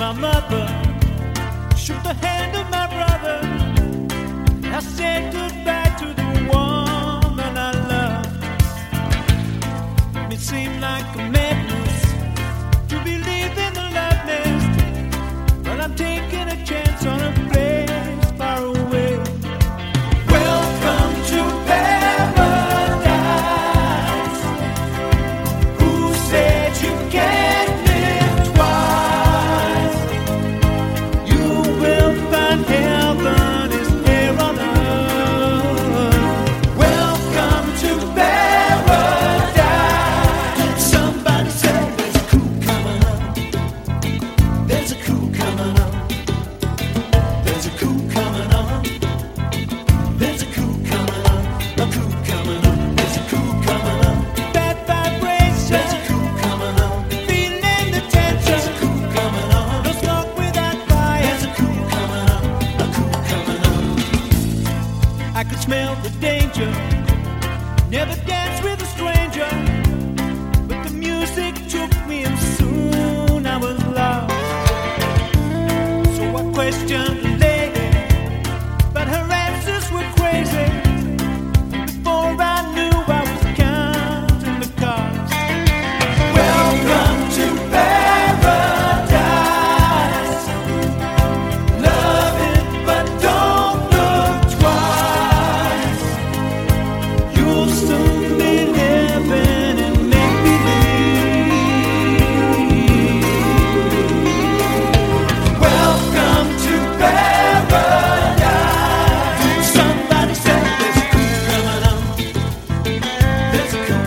my mother, shook the hand of my brother. I said goodbye to the woman I loved. It seemed like a madness to believe in the love nest, but I'm taking a chance on a place far away. Welcome to paradise. Who said you can't live twice? You will find heaven is here on earth. Welcome to paradise. Somebody said there's a coup coming up. There's a coup coming up. There's a coup coming up. There's a coup coming up. A coup coming up. There's a coup coming up. Bad vibration. There's a coup coming up. Feeling the tension. There's a coup coming up. No smoke without fire. There's a coup coming up. A coup coming up. I could smell the danger. Never danced with a stranger, but the music took me and soon I was lost. So I questioned the lady, but her answers were crazy. Before I knew, I was counting the cost. Welcome to paradise. Love it, but don't look twice. You'll soon be living in make-believe. Welcome to paradise. Somebody said there's a coup coming up. There's a coup